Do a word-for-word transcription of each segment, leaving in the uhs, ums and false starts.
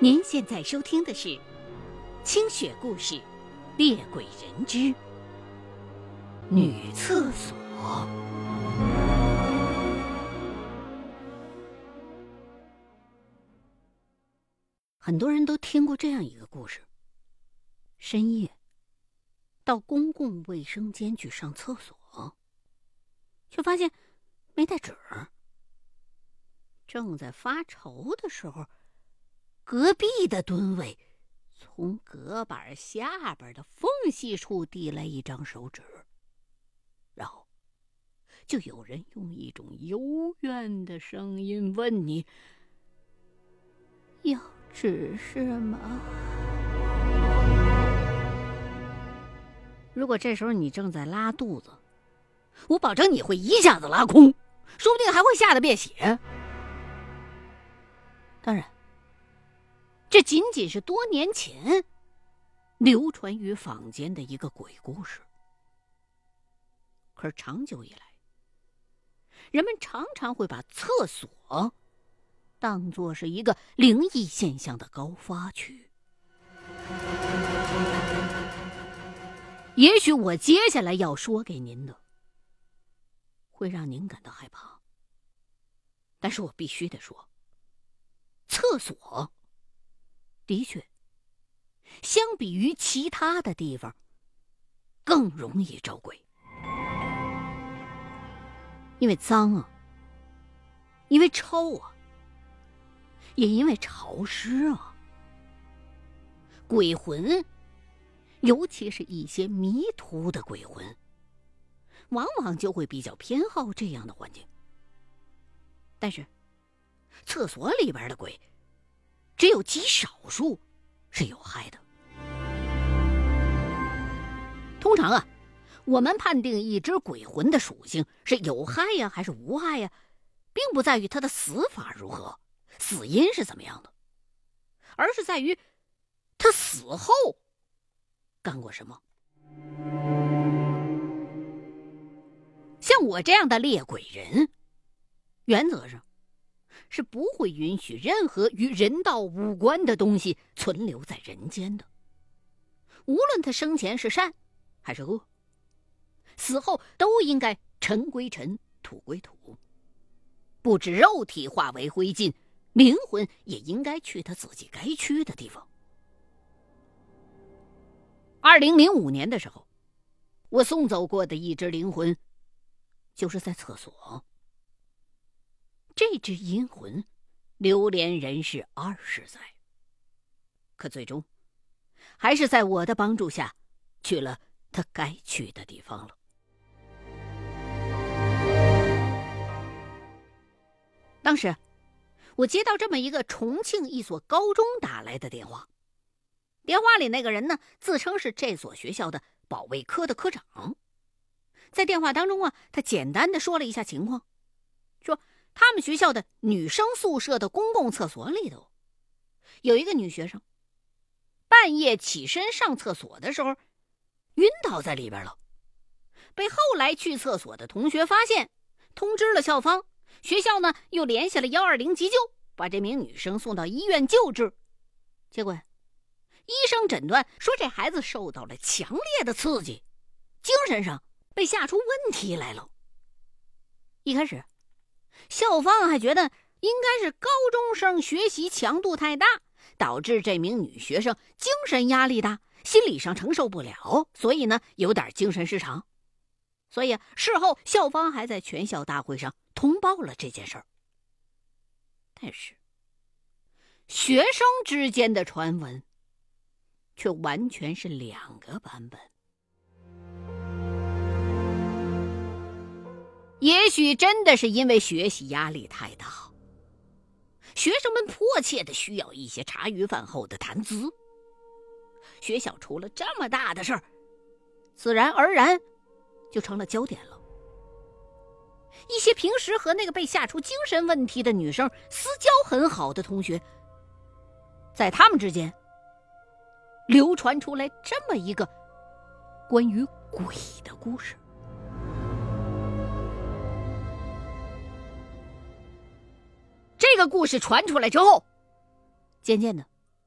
您现在收听的是清雪故事《猎鬼人之女厕所》。很多人都听过这样一个故事：深夜到公共卫生间去上厕所，却发现没带纸。正在发愁的时候，隔壁的蹲位从隔板下边的缝隙处递来一张手纸，然后就有人用一种幽怨的声音问你：要纸是吗？如果这时候你正在拉肚子，我保证你会一下子拉空，说不定还会吓得便血。当然，这仅仅是多年前流传于坊间的一个鬼故事。可是长久以来，人们常常会把厕所当作是一个灵异现象的高发区。也许我接下来要说给您的会让您感到害怕，但是我必须得说，厕所的确相比于其他的地方更容易招鬼。因为脏啊，因为臭啊，也因为潮湿啊。鬼魂，尤其是一些迷途的鬼魂，往往就会比较偏好这样的环境。但是厕所里边的鬼只有极少数是有害的。通常啊，我们判定一只鬼魂的属性是有害呀还是无害呀，并不在于它的死法如何，死因是怎么样的，而是在于他死后干过什么。像我这样的猎鬼人，原则上是不会允许任何与人道无关的东西存留在人间的，无论他生前是善还是恶，死后都应该尘归尘，土归土。不止肉体化为灰烬，灵魂也应该去他自己该去的地方。二零零五年的时候，我送走过的一只灵魂就是在厕所。这只阴魂流连人世二十载，可最终还是在我的帮助下去了他该去的地方了。当时我接到这么一个重庆一所高中打来的电话，电话里那个人呢，自称是这所学校的保卫科的科长。在电话当中啊，他简单的说了一下情况，说他们学校的女生宿舍的公共厕所里头，有一个女学生半夜起身上厕所的时候晕倒在里边了，被后来去厕所的同学发现，通知了校方，学校呢又联系了一二零急救，把这名女生送到医院救治。结果医生诊断说这孩子受到了强烈的刺激，精神上被吓出问题来了。一开始校方还觉得应该是高中生学习强度太大，导致这名女学生精神压力大，心理上承受不了，所以呢有点精神失常。所以事后校方还在全校大会上通报了这件事儿。但是学生之间的传闻却完全是两个版本。也许真的是因为学习压力太大，学生们迫切的需要一些茶余饭后的谈资，学校出了这么大的事儿，自然而然就成了焦点了。一些平时和那个被吓出精神问题的女生私交很好的同学，在他们之间流传出来这么一个关于鬼的故事。这个故事传出来之后，渐渐的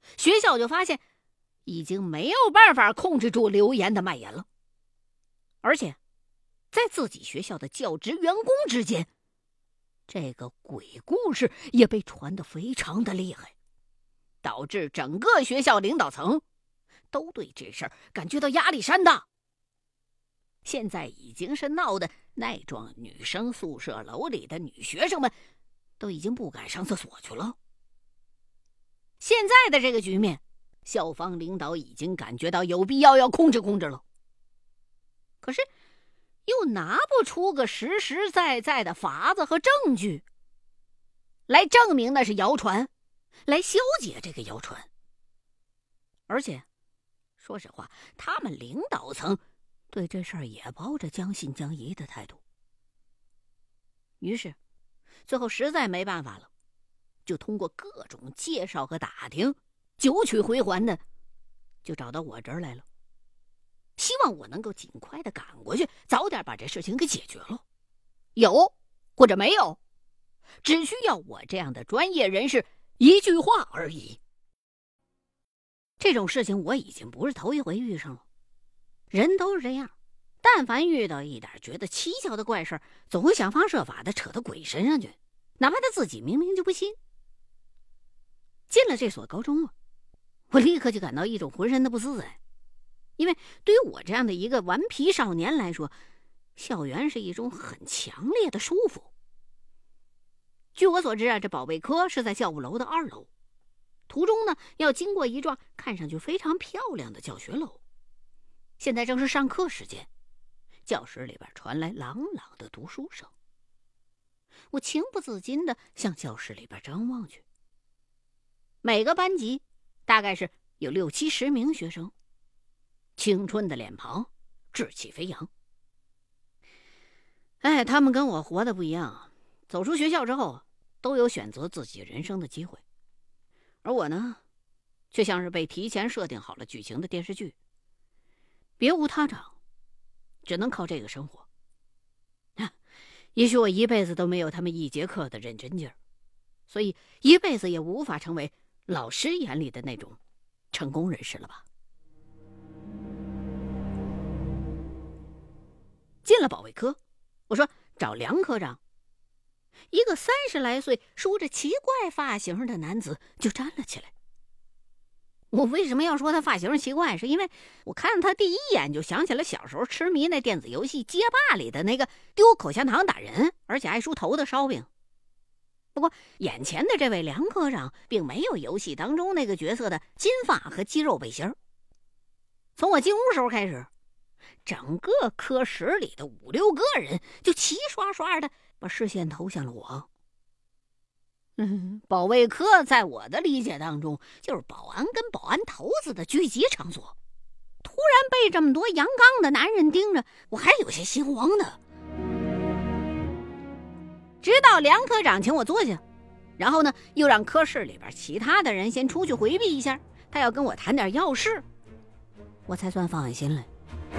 学校就发现已经没有办法控制住流言的蔓延了，而且在自己学校的教职员工之间，这个鬼故事也被传得非常的厉害，导致整个学校领导层都对这事儿感觉到压力山大。现在已经是闹得那幢女生宿舍楼里的女学生们都已经不敢上厕所去了。现在的这个局面，校方领导已经感觉到有必要要控制控制了，可是又拿不出个实实在在的法子和证据来证明那是谣传，来消解这个谣传。而且说实话，他们领导层对这事儿也抱着将信将疑的态度。于是最后实在没办法了，就通过各种介绍和打听，九曲回环的就找到我这儿来了，希望我能够尽快的赶过去，早点把这事情给解决了。有或者没有，只需要我这样的专业人士一句话而已。这种事情我已经不是头一回遇上了，人都是这样，但凡遇到一点觉得蹊跷的怪事，总会想方设法的扯到鬼身上去，哪怕他自己明明就不信。进了这所高中啊，我立刻就感到一种浑身的不自在，因为对于我这样的一个顽皮少年来说，校园是一种很强烈的束缚。据我所知啊，这保卫科是在教务楼的二楼，途中呢要经过一幢看上去非常漂亮的教学楼。现在正是上课时间，教室里边传来朗朗的读书声。我情不自禁地向教室里边张望去。每个班级大概是有六七十名学生，青春的脸庞，志气飞扬。哎，他们跟我活的不一样，走出学校之后都有选择自己人生的机会，而我呢，却像是被提前设定好了剧情的电视剧，别无他长，只能靠这个生活。啊，也许我一辈子都没有他们一节课的认真劲儿，所以一辈子也无法成为老师眼里的那种成功人士了吧。进了保卫科，我说找梁科长。一个三十来岁梳着奇怪发型的男子就站了起来。我为什么要说他发型奇怪，是因为我看他第一眼就想起了小时候痴迷那电子游戏街霸里的那个丢口香糖打人而且爱梳头的烧饼。不过眼前的这位梁科长并没有游戏当中那个角色的金发和肌肉背心儿。从我进屋时候开始，整个科室里的五六个人就齐刷刷的把视线投向了我。嗯，保卫科在我的理解当中就是保安跟保安头子的聚集场所。突然被这么多阳刚的男人盯着，我还有些心慌呢。直到梁科长请我坐下，然后呢又让科室里边其他的人先出去回避一下，他要跟我谈点要事，我才算放下心来。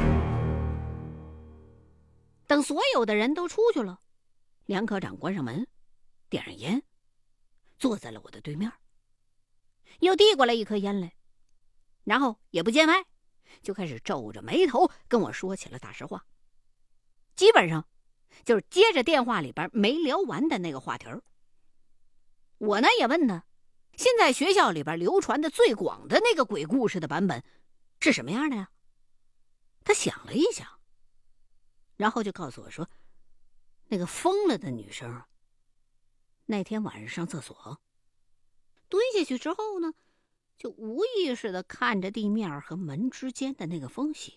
等所有的人都出去了，梁科长关上门，点上烟，坐在了我的对面，又递过来一颗烟来，然后也不见外，就开始皱着眉头跟我说起了大实话，基本上就是接着电话里边没聊完的那个话题儿。我呢也问他，现在学校里边流传的最广的那个鬼故事的版本是什么样的呀？他想了一想，然后就告诉我说，那个疯了的女生那天晚上上厕所，蹲下去之后呢，就无意识地看着地面和门之间的那个缝隙，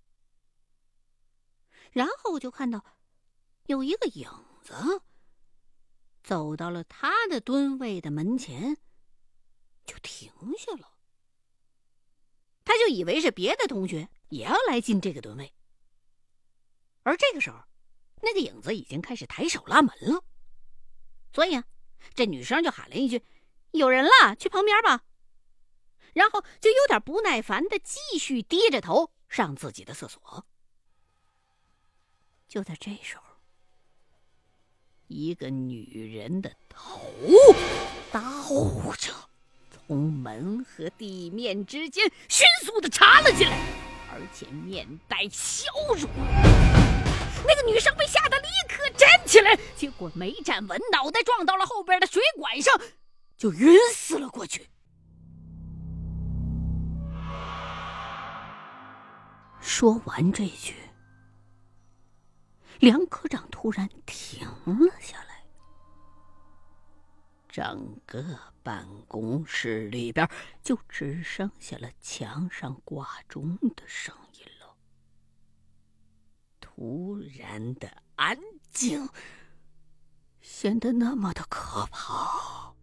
然后就看到有一个影子走到了他的蹲位的门前，就停下了。他就以为是别的同学也要来进这个蹲位，而这个时候那个影子已经开始抬手拉门了，所以啊，这女生就喊了一句，有人了，去旁边吧，然后就有点不耐烦的继续低着头上自己的厕所。就在这时候，一个女人的头叨着从门和地面之间迅速地插了进来，而且面带笑容。那个女生被吓得立刻站起来，结果没站稳，脑袋撞到了后边的水管上，就晕死了过去。说完这句，梁科长突然停了下来，整个办公室里边就只剩下了墙上挂钟的声音了。突然的安静显得那么的可怕。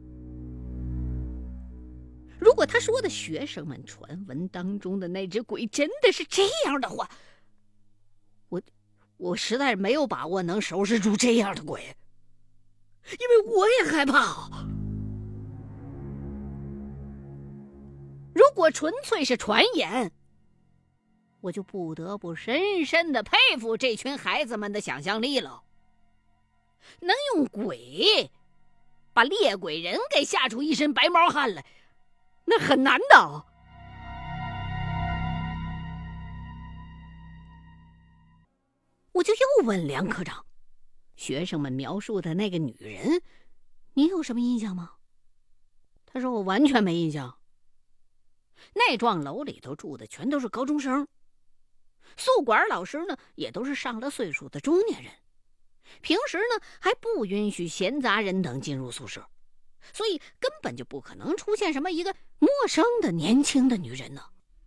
如果他说的学生们传闻当中的那只鬼真的是这样的话，我我实在没有把握能收拾住这样的鬼，因为我也害怕。如果纯粹是传言，我就不得不深深的佩服这群孩子们的想象力了。能用鬼把猎鬼人给吓出一身白毛汗来，那很难的。我就又问梁科长，学生们描述的那个女人，你有什么印象吗？他说我完全没印象。那幢楼里头住的全都是高中生，宿管老师呢也都是上了岁数的中年人，平时呢还不允许闲杂人等进入宿舍，所以根本就不可能出现什么一个陌生的年轻的女人呢。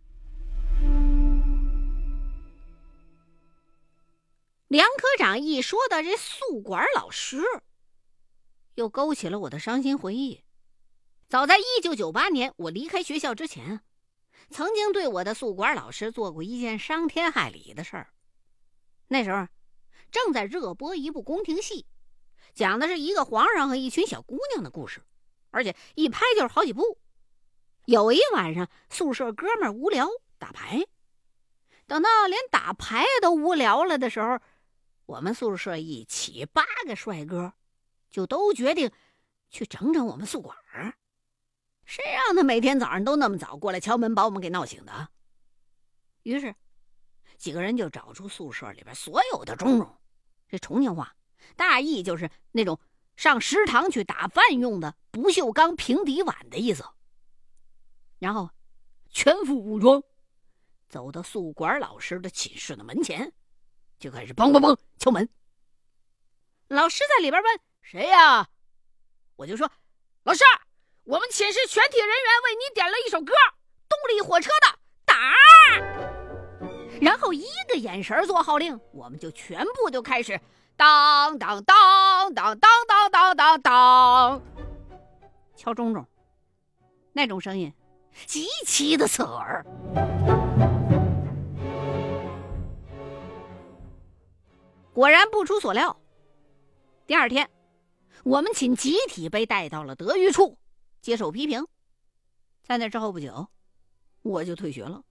梁科长一说到这宿管老师，又勾起了我的伤心回忆。早在一九九八年我离开学校之前，曾经对我的宿管老师做过一件伤天害理的事儿。那时候正在热播一部宫廷戏，讲的是一个皇上和一群小姑娘的故事，而且一拍就是好几部。有一晚上，宿舍哥们儿无聊打牌，等到连打牌都无聊了的时候，我们宿舍一起八个帅哥就都决定去整整我们宿管。谁让他每天早上都那么早过来敲门把我们给闹醒的？于是几个人就找出宿舍里边所有的钟钟，这重庆话大意就是那种上食堂去打饭用的不锈钢平底碗的意思，然后全副武装走到宿管老师的寝室的门前，就开始梆梆梆敲门。老师在里边问谁呀？我就说老师，我们寝室全体人员为你点了一首歌，动力火车的打。然后一个眼神做号令，我们就全部就开始当当当当当当当当当敲钟钟，那种声音极其的刺耳。果然不出所料，第二天我们寝集体被带到了德育处接受批评。在那之后不久，我就退学了。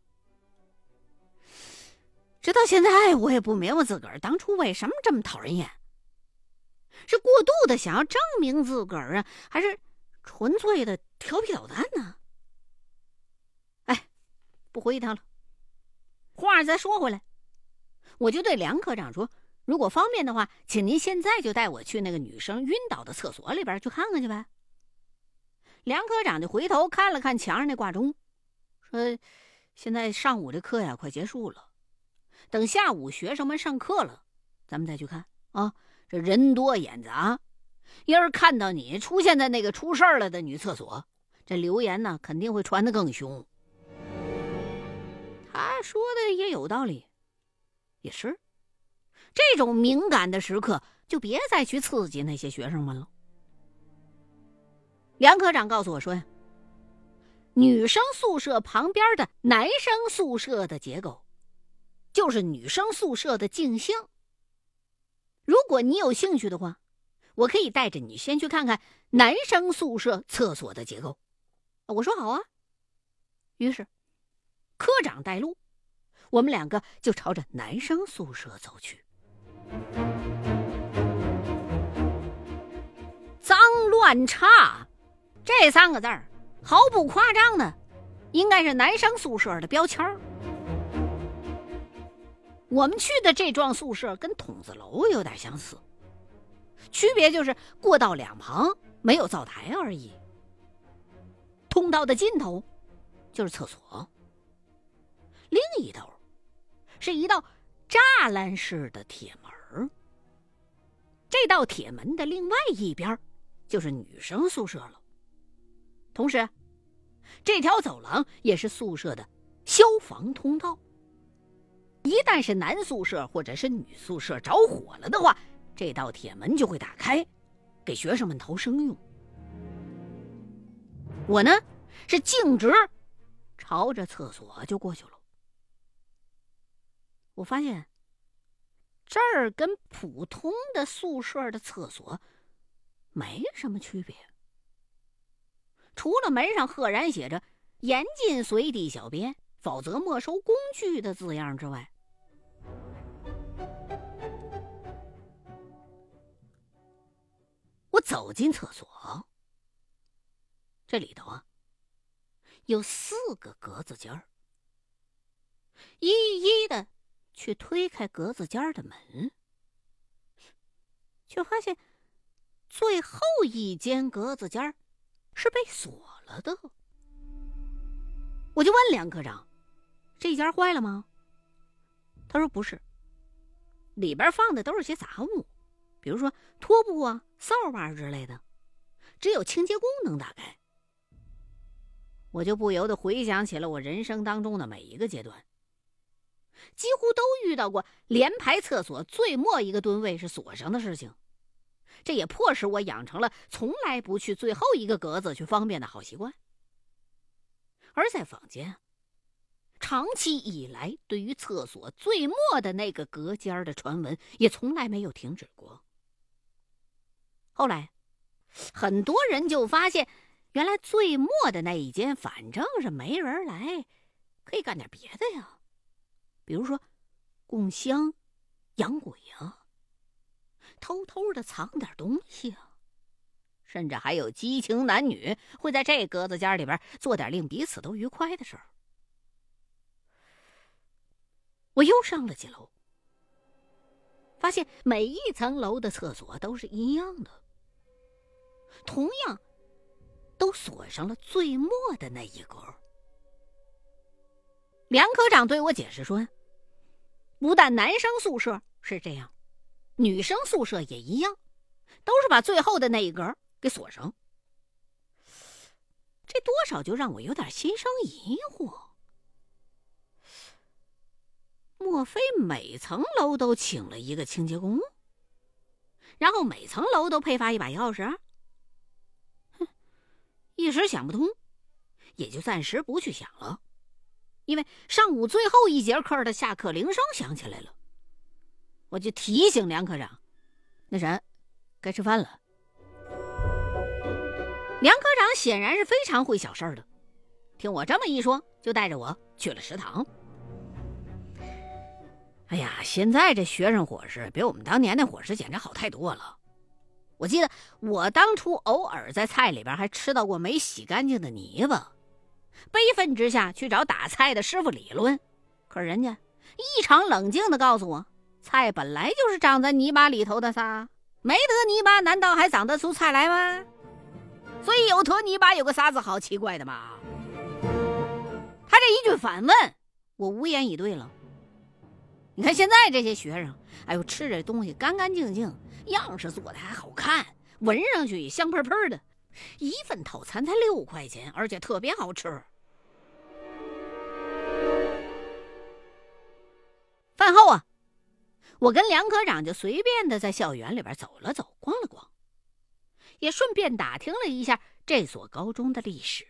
直到现在我也不明白自个儿当初为什么这么讨人厌，是过度的想要证明自个儿啊，还是纯粹的调皮捣蛋呢？哎，不回忆他了。话再说回来，我就对梁科长说，如果方便的话，请您现在就带我去那个女生晕倒的厕所里边去看看去呗。梁科长就回头看了看墙上那挂钟，说现在上午这课呀快结束了，等下午学生们上课了咱们再去看啊。这人多眼杂，要是看到你出现在那个出事了的女厕所，这流言呢肯定会传得更凶。他说的也有道理，也是这种敏感的时刻就别再去刺激那些学生们了。梁科长告诉我说，女生宿舍旁边的男生宿舍的结构就是女生宿舍的镜像。如果你有兴趣的话，我可以带着你先去看看男生宿舍厕所的结构。我说好啊。于是科长带路，我们两个就朝着男生宿舍走去。脏乱差这三个字儿毫不夸张的，应该是男生宿舍的标签儿。我们去的这幢宿舍跟筒子楼有点相似，区别就是过道两旁没有灶台而已。通道的尽头就是厕所，另一头是一道栅栏式的铁门，这道铁门的另外一边就是女生宿舍了。同时，这条走廊也是宿舍的消防通道。一旦是男宿舍或者是女宿舍着火了的话，这道铁门就会打开，给学生们逃生用。我呢，是径直朝着厕所就过去了。我发现这儿跟普通的宿舍的厕所没什么区别，除了门上赫然写着严禁随地小便，否则没收工具的字样之外。我走进厕所，这里头啊有四个格子间儿，一一的去推开格子间的门，却发现最后一间格子间是被锁了的。我就问梁科长，这间坏了吗？他说不是，里边放的都是些杂物，比如说拖布啊、扫把之类的，只有清洁工能打开。我就不由得回想起了我人生当中的每一个阶段，几乎都遇到过连排厕所最末一个蹲位是锁上的事情，这也迫使我养成了从来不去最后一个格子去方便的好习惯。而在坊间，长期以来对于厕所最末的那个隔间的传闻也从来没有停止过。后来很多人就发现，原来最末的那一间反正是没人来，可以干点别的呀，比如说供香、养鬼啊，偷偷的藏点东西啊，甚至还有激情男女会在这格子间里边做点令彼此都愉快的事儿。我又上了几楼，发现每一层楼的厕所都是一样的，同样都锁上了最末的那一格。梁科长对我解释说，不但男生宿舍是这样，女生宿舍也一样，都是把最后的那一格给锁上。这多少就让我有点心生疑惑，莫非每层楼都请了一个清洁工，然后每层楼都配发一把钥匙？哼，一时想不通，也就暂时不去想了。因为上午最后一节课的下课铃声响起来了，我就提醒梁科长，那啥，该吃饭了。梁科长显然是非常会小事的，听我这么一说，就带着我去了食堂。哎呀，现在这学生伙食比我们当年那伙食简直好太多了。我记得我当初偶尔在菜里边还吃到过没洗干净的泥巴，悲愤之下去找打菜的师傅理论，可是人家异常冷静地告诉我，菜本来就是长在泥巴里头的撒，没得泥巴难道还长得出菜来吗？所以有坨泥巴有个啥子好奇怪的嘛？他这一句反问，我无言以对了。你看现在这些学生，哎呦，吃这东西干干净净，样式做的还好看，闻上去也香喷喷的，一份套餐才六块钱，而且特别好吃。饭后啊，我跟梁科长就随便的在校园里边走了走，逛了逛，也顺便打听了一下这所高中的历史。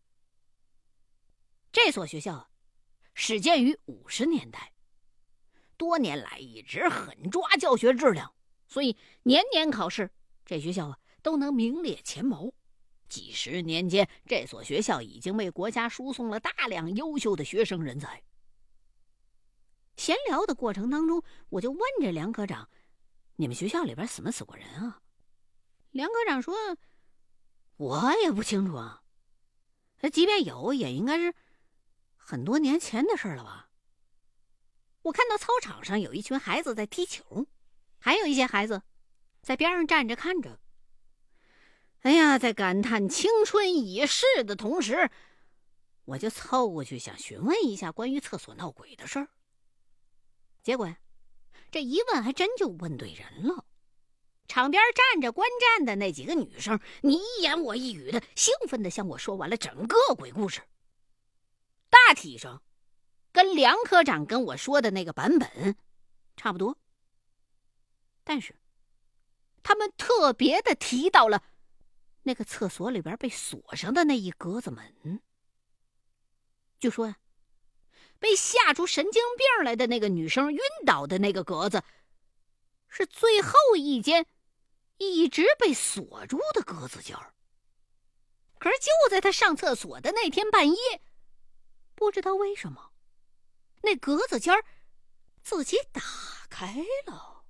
这所学校始建于五十年代，多年来一直狠抓教学质量，所以年年考试，这学校啊都能名列前茅。几十年间，这所学校已经为国家输送了大量优秀的学生人才。闲聊的过程当中，我就问着梁科长，你们学校里边死没死过人啊？梁科长说，我也不清楚啊， 即便有，也应该是很多年前的事了吧。我看到操场上有一群孩子在踢球，还有一些孩子在边上站着看着。哎呀，在感叹青春已逝的同时，我就凑过去想询问一下关于厕所闹鬼的事儿。结果呀，这一问还真就问对人了。场边站着观战的那几个女生，你一言我一语的，兴奋的向我说完了整个鬼故事。大体上跟梁科长跟我说的那个版本差不多，但是他们特别的提到了那个厕所里边被锁上的那一格子门。据说呀，被吓出神经病来的那个女生晕倒的那个格子，是最后一间一直被锁住的格子间儿。可是就在她上厕所的那天半夜，不知道为什么，那格子间儿自己打开了。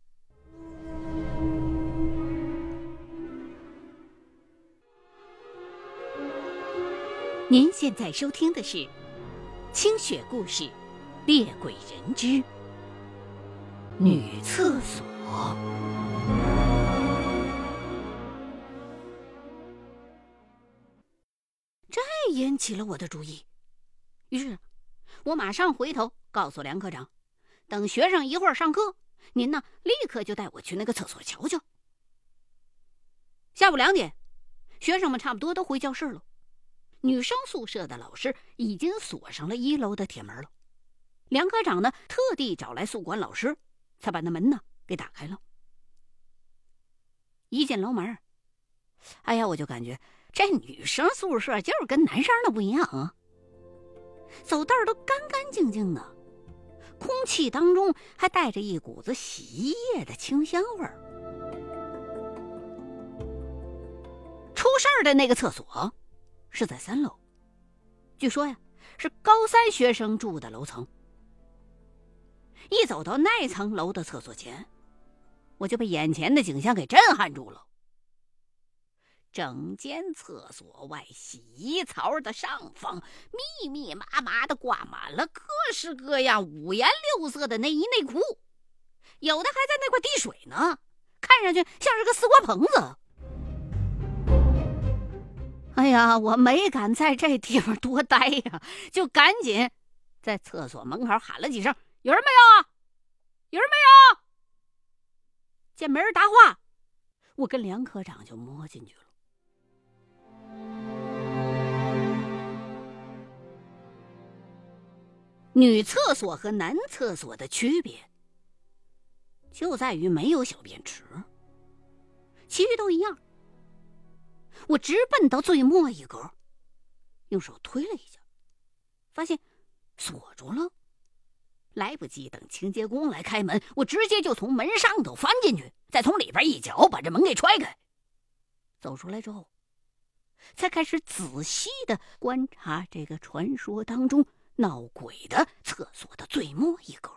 您现在收听的是清雪故事《猎鬼人之女厕所》。这引起了我的注意，于是我马上回头告诉梁科长，等学生一会儿上课，您呢立刻就带我去那个厕所瞧瞧。下午两点，学生们差不多都回教室了，女生宿舍的老师已经锁上了一楼的铁门了。梁科长呢特地找来宿管老师，才把那门呢给打开了。一进楼门，哎呀，我就感觉这女生宿舍就是跟男生的不一样啊，走道都干干净净的，空气当中还带着一股子洗衣液的清香味儿。出事儿的那个厕所是在三楼，据说呀是高三学生住的楼层。一走到那层楼的厕所前，我就被眼前的景象给震撼住了。整间厕所外洗衣槽的上方，密密麻麻的挂满了各式各样五颜六色的内衣内裤，有的还在那块滴水呢，看上去像是个丝瓜棚子。哎呀，我没敢在这地方多待呀，就赶紧在厕所门口喊了几声：“有人没有啊？有人没有？”见没人答话，我跟梁科长就摸进去了。女厕所和男厕所的区别就在于没有小便池，其余都一样。我直奔到最末一格，用手推了一下，发现锁住了。来不及等清洁工来开门，我直接就从门上头翻进去，再从里边一脚把这门给踹开。走出来之后，才开始仔细的观察这个传说当中闹鬼的厕所的最末一格。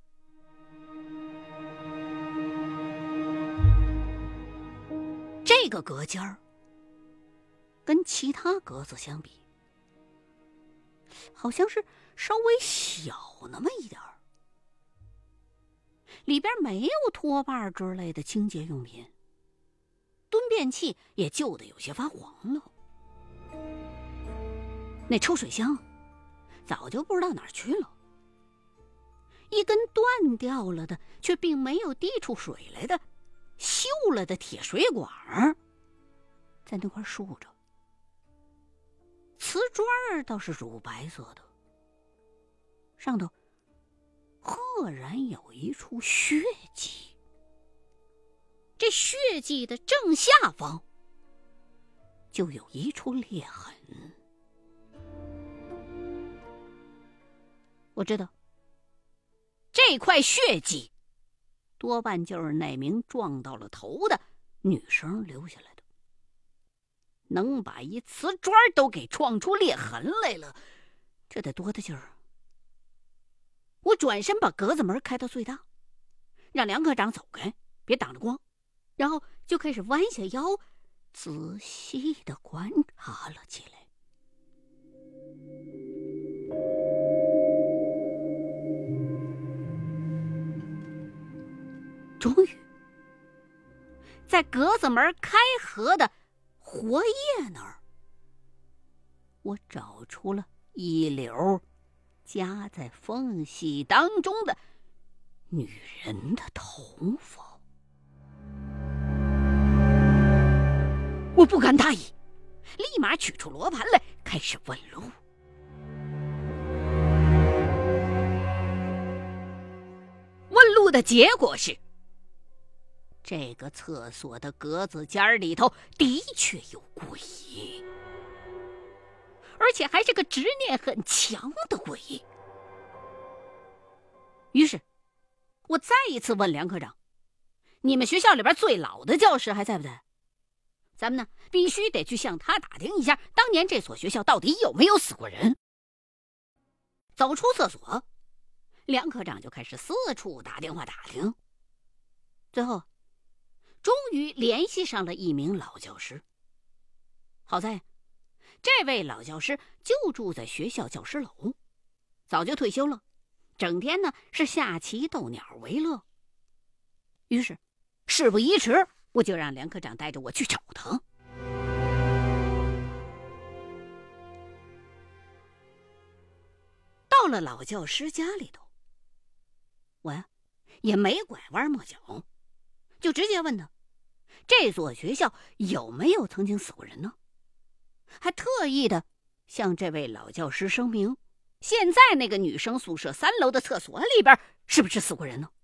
这个隔间儿跟其他格子相比，好像是稍微小那么一点儿，里边没有拖把之类的清洁用品，蹲便器也旧的有些发黄了，那抽水箱早就不知道哪儿去了，一根断掉了的却并没有滴出水来的锈了的铁水管在那块竖着，瓷砖倒是乳白色的，上头赫然有一处血迹。这血迹的正下方就有一处裂痕。我知道这块血迹多半就是那名撞到了头的女生留下来的，能把一瓷砖都给撞出裂痕来了，这得多大劲儿！我转身把格子门开到最大，让梁科长走开，别挡着光，然后就开始弯下腰仔细地观察了起来。 在格子门开合的活页那儿，我找出了一绺夹在缝隙当中的女人的头发。我不敢大意，立马取出罗盘来，开始问路。问路的结果是，这个厕所的格子间里头的确有鬼，而且还是个执念很强的鬼。于是我再一次问梁科长，你们学校里边最老的教师还在不在？咱们呢必须得去向他打听一下，当年这所学校到底有没有死过人。走出厕所，梁科长就开始四处打电话打听，最后终于联系上了一名老教师。好在这位老教师就住在学校教师楼，早就退休了，整天呢是下棋逗鸟为乐。于是事不宜迟，我就让梁科长带着我去找他。到了老教师家里头，我呀也没拐弯抹角，就直接问他，这所学校有没有曾经死过人呢？还特意的向这位老教师声明，现在那个女生宿舍三楼的厕所里边是不是死过人呢？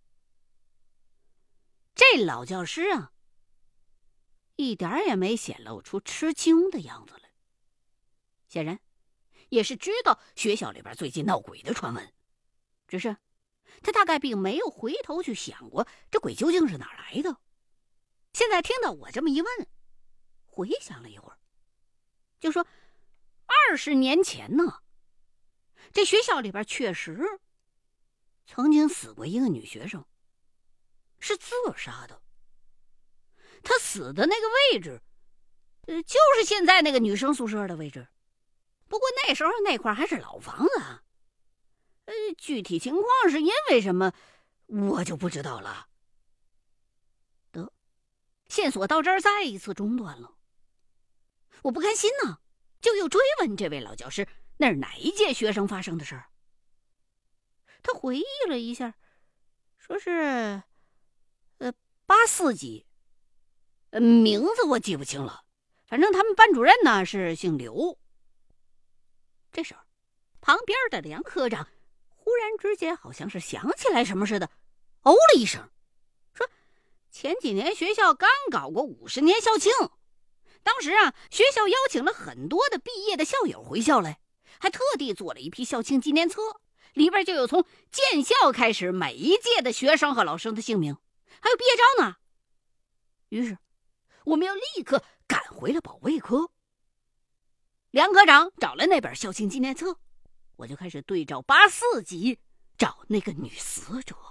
这老教师啊，一点也没显露出吃惊的样子来，显然也是知道学校里边最近闹鬼的传闻，只是他大概并没有回头去想过这鬼究竟是哪来的。现在听到我这么一问，回想了一会儿，就说二十年前呢，这学校里边确实曾经死过一个女学生，是自杀的。她死的那个位置，呃，就是现在那个女生宿舍的位置。不过那时候那块还是老房子啊，呃，具体情况是因为什么，我就不知道了。得，线索到这儿再一次中断了。我不甘心呢，就又追问这位老教师，那是哪一届学生发生的事儿？他回忆了一下，说是，呃，八四级，呃，名字我记不清了，反正他们班主任呢是姓刘。这时候，旁边的梁科长忽然之间好像是想起来什么似的，哦了一声，说：“前几年学校刚搞过五十年校庆，当时啊，学校邀请了很多的毕业的校友回校来，还特地做了一批校庆纪念册，里边就有从建校开始每一届的学生和老生的姓名，还有毕业照呢。”于是，我们又立刻赶回了保卫科。梁科长找来那本校庆纪念册，我就开始对照八四级找那个女死者。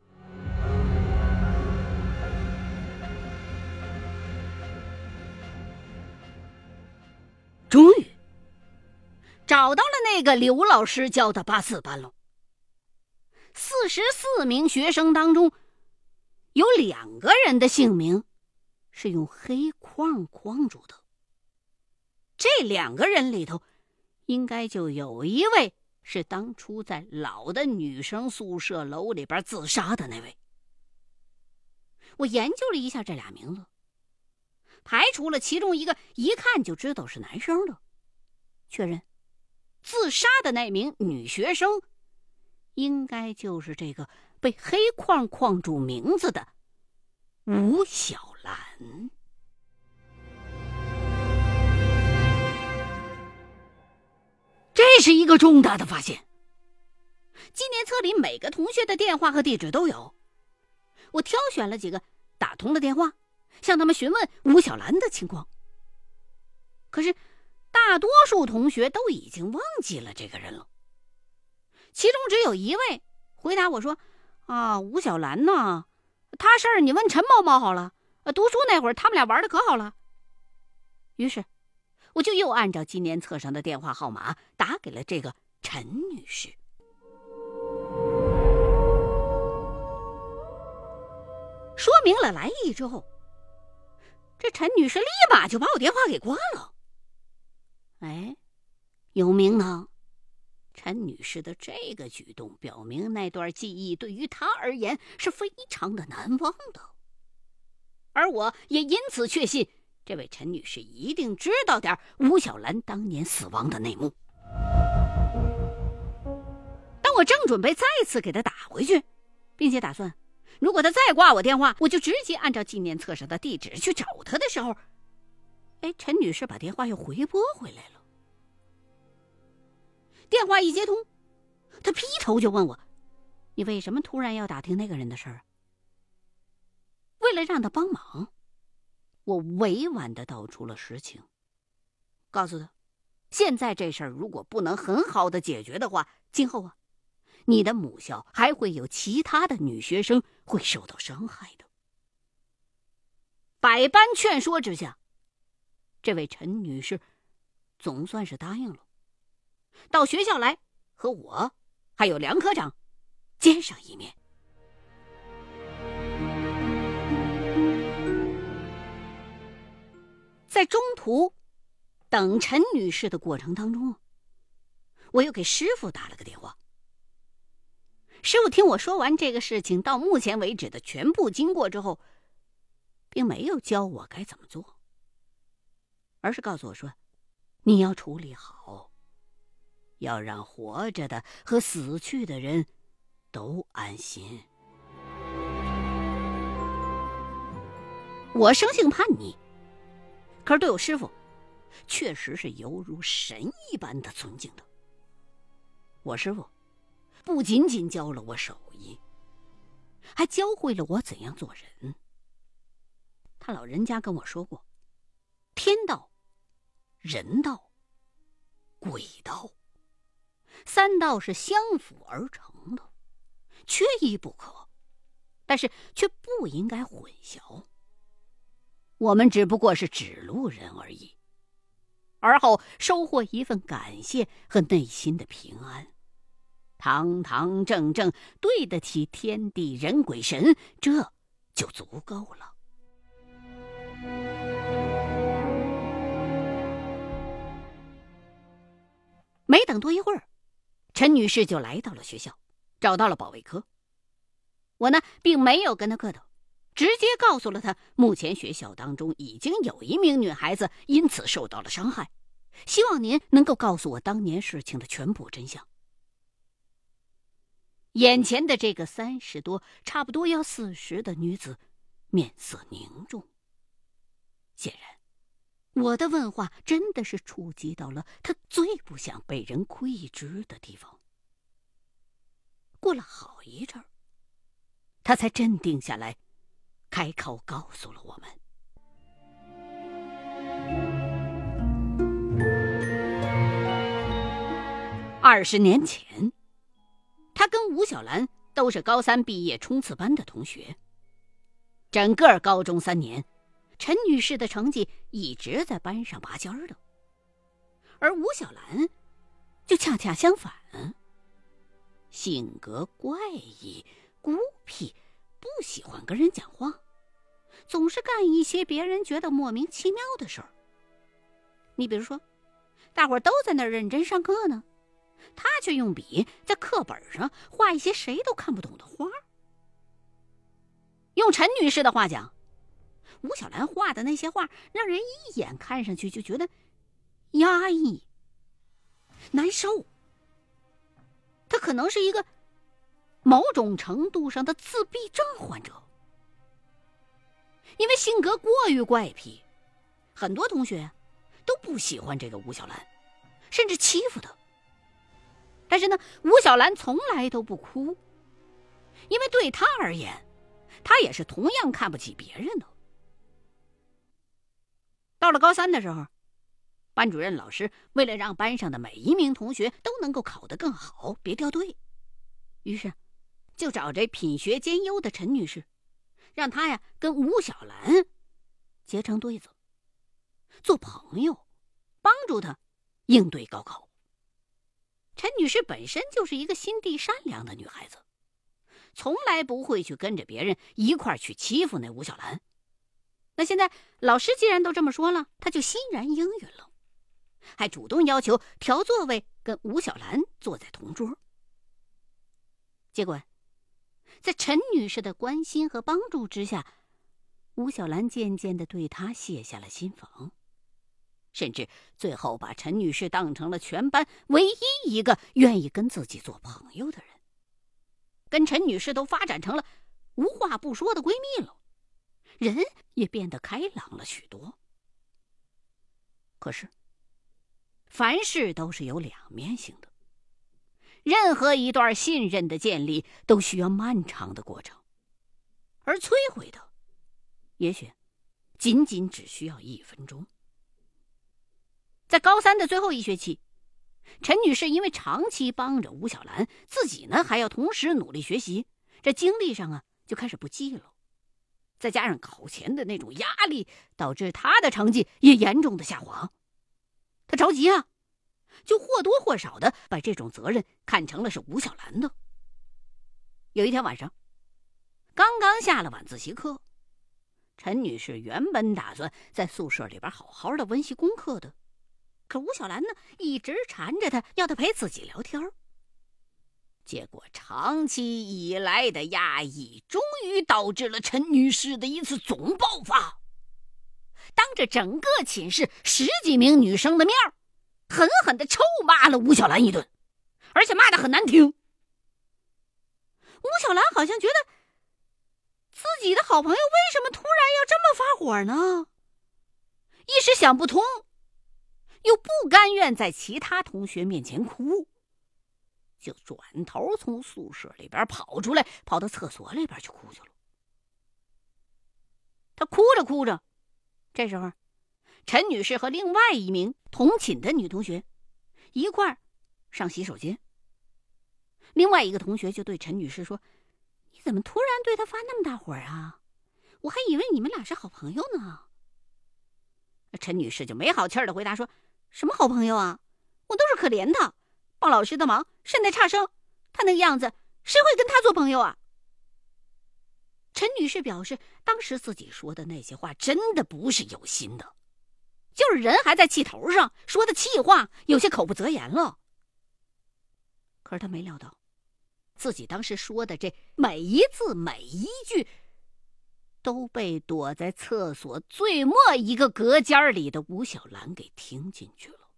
终于找到了那个刘老师教的八四班了。四十四名学生当中，有两个人的姓名是用黑框框住的。这两个人里头，应该就有一位是当初在老的女生宿舍楼里边自杀的那位。我研究了一下这俩名字，排除了其中一个一看就知道是男生的，确认自杀的那名女学生应该就是这个被黑框框住名字的吴小兰。这是一个重大的发现。纪念册里每个同学的电话和地址都有，我挑选了几个打通了电话，向他们询问吴小兰的情况。可是大多数同学都已经忘记了这个人了，其中只有一位回答我说：“啊，吴小兰呢？他事儿你问陈某某好了，读书那会儿他们俩玩的可好了。”于是我就又按照纪念册上的电话号码打给了这个陈女士。说明了来意之后， 这陈女士立马就把我电话给挂了。哎，有名堂，陈女士的这个举动表明那段记忆对于她而言是非常的难忘的，而我也因此确信这位陈女士一定知道点吴小兰当年死亡的内幕。当我正准备再次给她打回去，并且打算如果她再挂我电话，我就直接按照纪念册上的地址去找她的时候，哎，陈女士把电话又回拨回来了。电话一接通，她劈头就问我：“你为什么突然要打听那个人的事儿？”为了让她帮忙，我委婉地道出了实情，告诉她，现在这事儿如果不能很好的解决的话，今后啊，你的母校还会有其他的女学生会受到伤害的。百般劝说之下，这位陈女士总算是答应了，到学校来和我还有梁科长见上一面。在中途等陈女士的过程当中，我又给师傅打了个电话。师傅听我说完这个事情到目前为止的全部经过之后，并没有教我该怎么做，而是告诉我说，你要处理好，要让活着的和死去的人都安心。我生性叛逆，可是对我师傅确实是犹如神一般的尊敬的。我师傅不仅仅教了我手艺，还教会了我怎样做人。他老人家跟我说过，天道、人道、鬼道，三道是相辅而成的，缺一不可，但是却不应该混淆。我们只不过是指路人而已，而后收获一份感谢和内心的平安，堂堂正正对得起天地人鬼神，这就足够了。没等多一会儿，陈女士就来到了学校，找到了保卫科。我呢，并没有跟她客套，直接告诉了她，目前学校当中已经有一名女孩子因此受到了伤害，希望您能够告诉我当年事情的全部真相。眼前的这个三十多，差不多要四十的女子，面色凝重。显然，我的问话真的是触及到了她最不想被人窥知的地方。过了好一阵儿，她才镇定下来，开口告诉了我们。二十年前，他跟吴小兰都是高三毕业冲刺班的同学。整个高中三年，陈女士的成绩一直在班上拔尖的，而吴小兰就恰恰相反，性格怪异、孤僻，不喜欢跟人讲话，总是干一些别人觉得莫名其妙的事儿。你比如说，大伙儿都在那儿认真上课呢，他却用笔在课本上画一些谁都看不懂的画。用陈女士的话讲，吴小兰画的那些画让人一眼看上去就觉得压抑、难受。她可能是一个某种程度上的自闭症患者，因为性格过于怪癖，很多同学都不喜欢这个吴小兰，甚至欺负她。但是呢，吴小兰从来都不哭，因为对她而言，她也是同样看不起别人的。到了高三的时候，班主任老师为了让班上的每一名同学都能够考得更好，别掉队，于是就找这品学兼优的陈女士，让她呀跟吴小兰结成对子，做朋友，帮助她应对高考。陈女士本身就是一个心地善良的女孩子，从来不会去跟着别人一块儿去欺负那吴小兰。 那现在老师既然都这么说了，他就欣然应允了，还主动要求调座位跟吴小兰坐在同桌。结果在陈女士的关心和帮助之下，吴小兰渐渐地对他卸下了心防，甚至最后把陈女士当成了全班唯一一个愿意跟自己做朋友的人，跟陈女士都发展成了无话不说的闺蜜了，人也变得开朗了许多。可是凡事都是有两面性的，任何一段信任的建立都需要漫长的过程，而摧毁的也许仅仅只需要一分钟。在高三的最后一学期，陈女士因为长期帮着吴小兰，自己呢还要同时努力学习，这精力上啊就开始不济了。再加上考前的那种压力，导致她的成绩也严重的下滑。她着急啊，就或多或少的把这种责任看成了是吴小兰的。有一天晚上，刚刚下了晚自习课，陈女士原本打算在宿舍里边好好的温习功课的，可吴小兰呢一直缠着她，要她陪自己聊天。结果长期以来的压抑终于导致了陈女士的一次总爆发，当着整个寝室十几名女生的面，狠狠地臭骂了吴小兰一顿，而且骂得很难听。吴小兰好像觉得自己的好朋友为什么突然要这么发火呢？一时想不通，又不甘愿在其他同学面前哭，就转头从宿舍里边跑出来，跑到厕所里边去哭去了。他哭着哭着，这时候陈女士和另外一名同寝的女同学一块儿上洗手间。另外一个同学就对陈女士说：“你怎么突然对她发那么大火啊？我还以为你们俩是好朋友呢。”陈女士就没好气儿的回答说：“什么好朋友啊？我都是可怜她，帮老师的忙，善待差生，她那个样子，谁会跟她做朋友啊？”陈女士表示，当时自己说的那些话真的不是有心的，就是人还在气头上，说的气话有些口不择言了。可是她没料到，自己当时说的这每一字每一句都被躲在厕所最末一个隔间里的吴小兰给听进去了。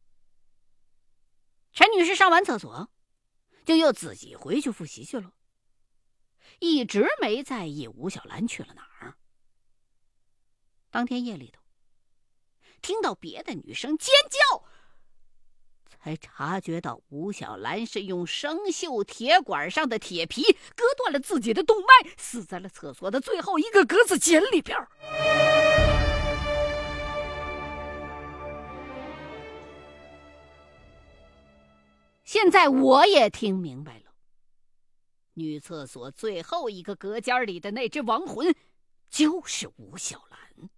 陈女士上完厕所就又自己回去复习去了，一直没在意吴小兰去了哪儿。当天夜里头，听到别的女生尖叫，才察觉到吴小兰是用生锈铁管上的铁皮割断了自己的动脉，死在了厕所的最后一个格子间里边。现在我也听明白了，女厕所最后一个隔间里的那只亡魂就是吴小兰。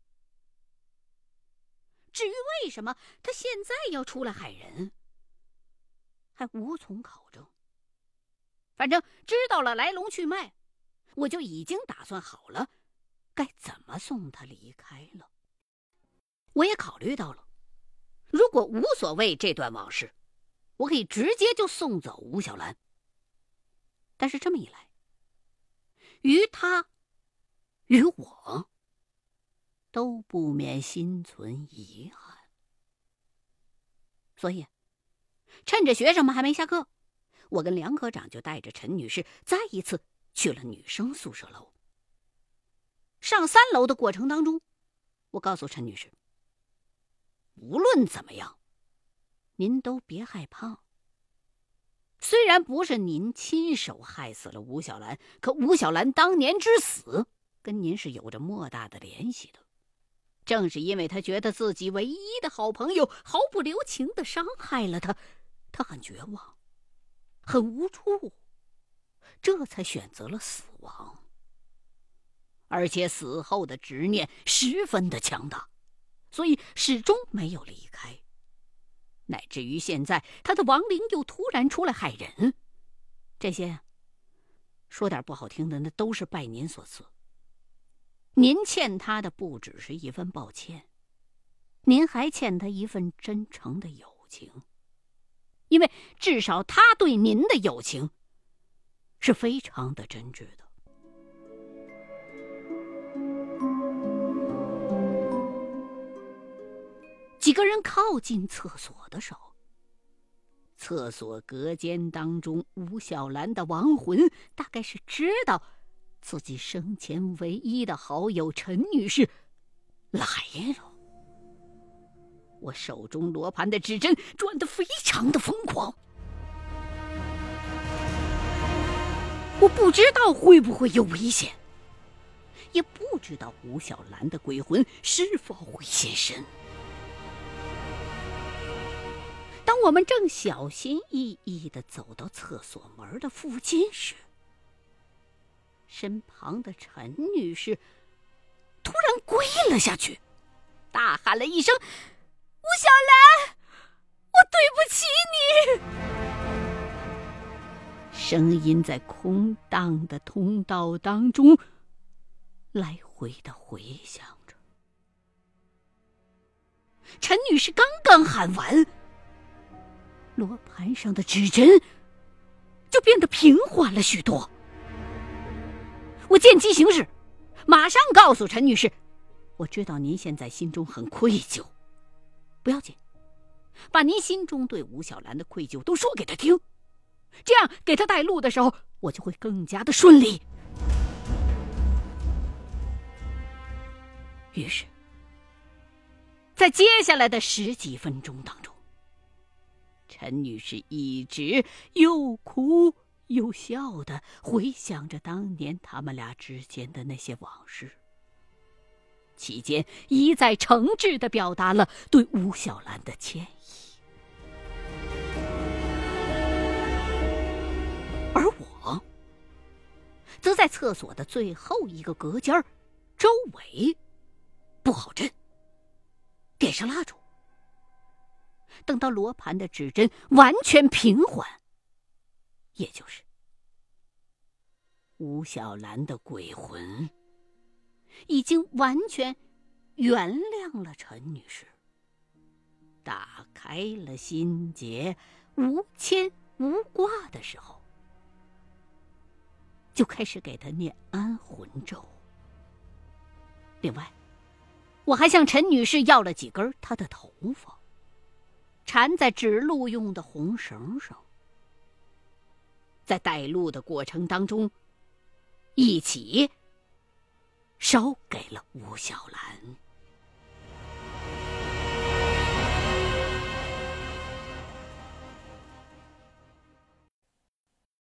至于为什么她现在要出来害人，还无从考证。反正知道了来龙去脉，我就已经打算好了该怎么送她离开了。我也考虑到了，如果无所谓这段往事，我可以直接就送走吴小兰。但是这么一来，于他于我都不免心存遗憾。所以趁着学生们还没下课，我跟梁科长就带着陈女士再一次去了女生宿舍楼。上三楼的过程当中，我告诉陈女士，无论怎么样，您都别害怕。虽然不是您亲手害死了吴小兰，可吴小兰当年之死跟您是有着莫大的联系的。正是因为他觉得自己唯一的好朋友毫不留情地伤害了他，他很绝望，很无助，这才选择了死亡。而且死后的执念十分的强大，所以始终没有离开。乃至于现在他的亡灵又突然出来害人，这些说点不好听的，那都是拜您所赐。 您欠他的不只是一份抱歉，您还欠他一份真诚的友情，因为至少他对您的友情是非常的真挚的。几个人靠近厕所的时候，厕所隔间当中，吴小兰的亡魂大概是知道自己生前唯一的好友陈女士来了。我手中罗盘的指针转得非常的疯狂，我不知道会不会有危险，也不知道吴小兰的鬼魂是否会现身。当我们正小心翼翼地走到厕所门的附近时，身旁的陈女士突然跪了下去，大喊了一声：“吴小兰，我对不起你！”声音在空荡的通道当中来回的回响着。陈女士刚刚喊完，罗盘上的指针就变得平缓了许多。我见机行事，马上告诉陈女士，我知道您现在心中很愧疚，不要紧，把您心中对吴小兰的愧疚都说给她听，这样给她带路的时候，我就会更加的顺利。于是在接下来的十几分钟当中，陈女士一直又哭又笑地回想着当年他们俩之间的那些往事，期间一再诚挚地表达了对吴小兰的歉意。而我则在厕所的最后一个隔间周围布好阵，点上蜡烛，等到罗盘的指针完全平缓，也就是吴小兰的鬼魂已经完全原谅了陈女士，打开了心结，无牵无挂的时候，就开始给她念安魂咒。另外，我还向陈女士要了几根她的头发，缠在指路用的红绳上，在带路的过程当中，一起烧给了吴小兰。